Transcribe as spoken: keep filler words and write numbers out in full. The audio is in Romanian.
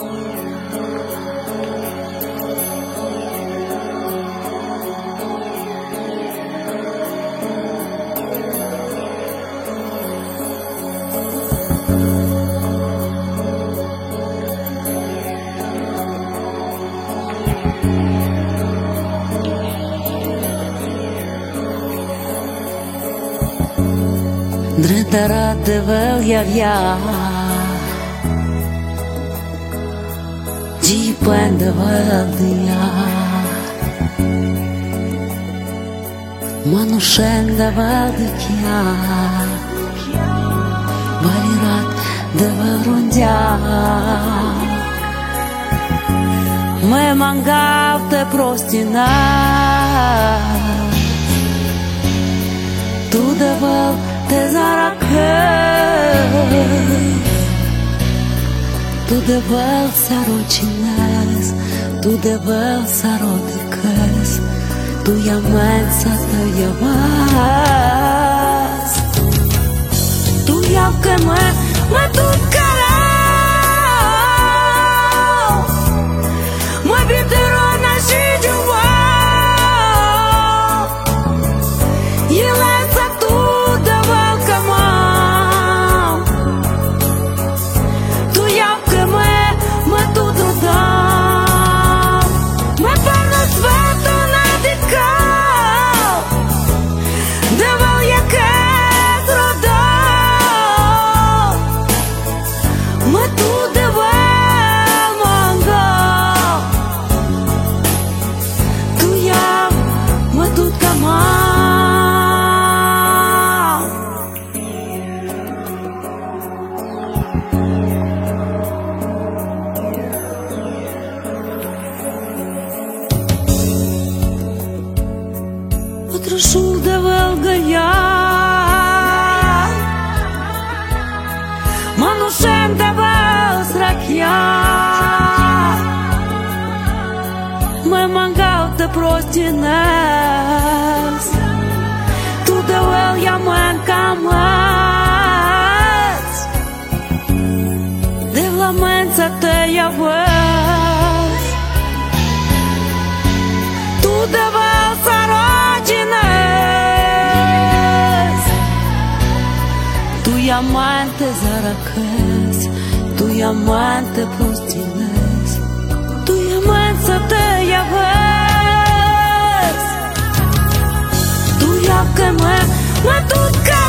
Drântărat de văl iavia Gipen de văl dia Manushen de văl de kia Valirat de văl rundea Me mangav te prostina Tu de văl te zaracăs, tu de văl sarocines, tu de văl sarodicăs, tu iamen să te iavas. Tu iau că mă, mă tot carau, mă biterona și giuva. Патрушул да вългая, Манушем да въл сракя, Ме мангал да прости нас, Tu да въл ямен камъц, De vlamența te iavăs, Tu da въл sarocines, Tu iamen te zaracăs, Tu iamen te prostines, Tu iamen să te iavăs. Tu iau că mă, mă tot ca